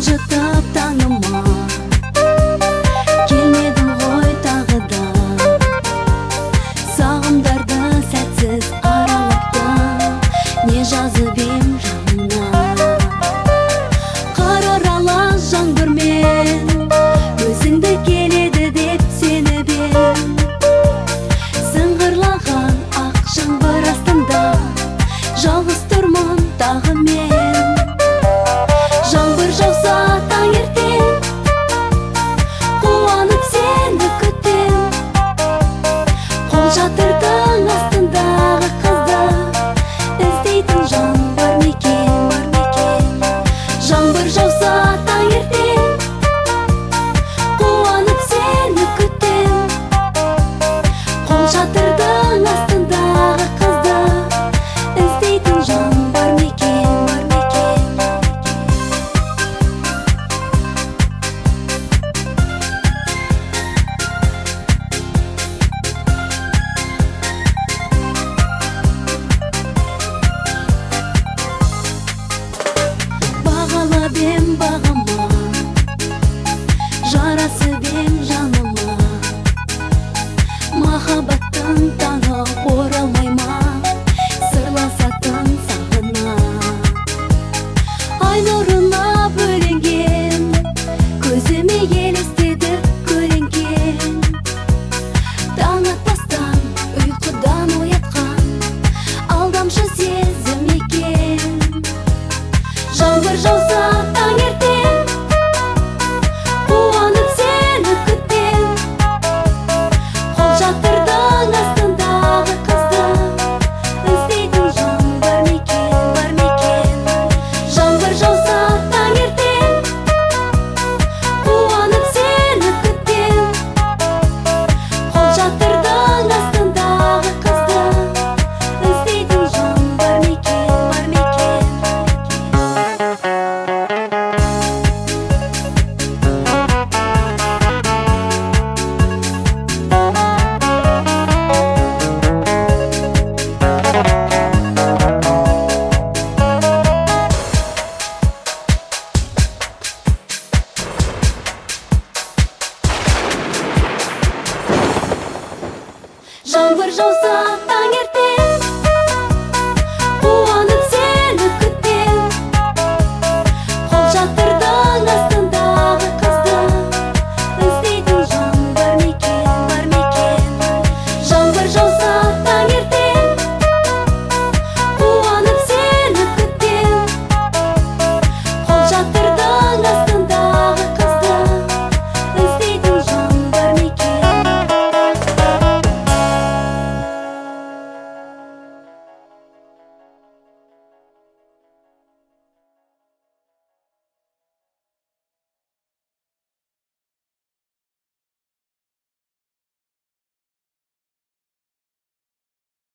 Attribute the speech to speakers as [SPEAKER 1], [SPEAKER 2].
[SPEAKER 1] жылжытып таңыма, келмедің ғой тағы да. Сағымдарды сәтсіз аралаттың, не жазып ем жанына. Қар аралас жаңбырмен, өзіңді келеді деп сеніп ем. Сыңғырлаған ақ жаңбыр астында, жалғыз тұрмын тағы мен. Жаңбыр жауса таңертең, қуанып сені күтем. Қол жатырдың астындағы қызды іздейтін жан бар ма екен? Жаңбыр жауса таңертең, қуанып сені күтем. Қол жатырдың астындағы қызды іздейтін жан бар ма екен? Бағалап ем бағыма, жарасып ем жаныма. Махаббаттың таңы оралмай ма, сырласатын сағына. Ай нұрына бөленген, көзіме елестеді көлеңкен. Таң атпастан ұйқыдан оятқан, алдамшы сезім екен. Жаңбыр жауса таңертең, қуанып сені күтем. Қол жатырдың астындағы қызды іздейтін жан бар ма екен? Жаңбыр жауса таңертең, қуанып сені күтем. Қол жатырдың астындағы қызды іздейтін жан бар ма екен? Жаңбыр жауса таңертең,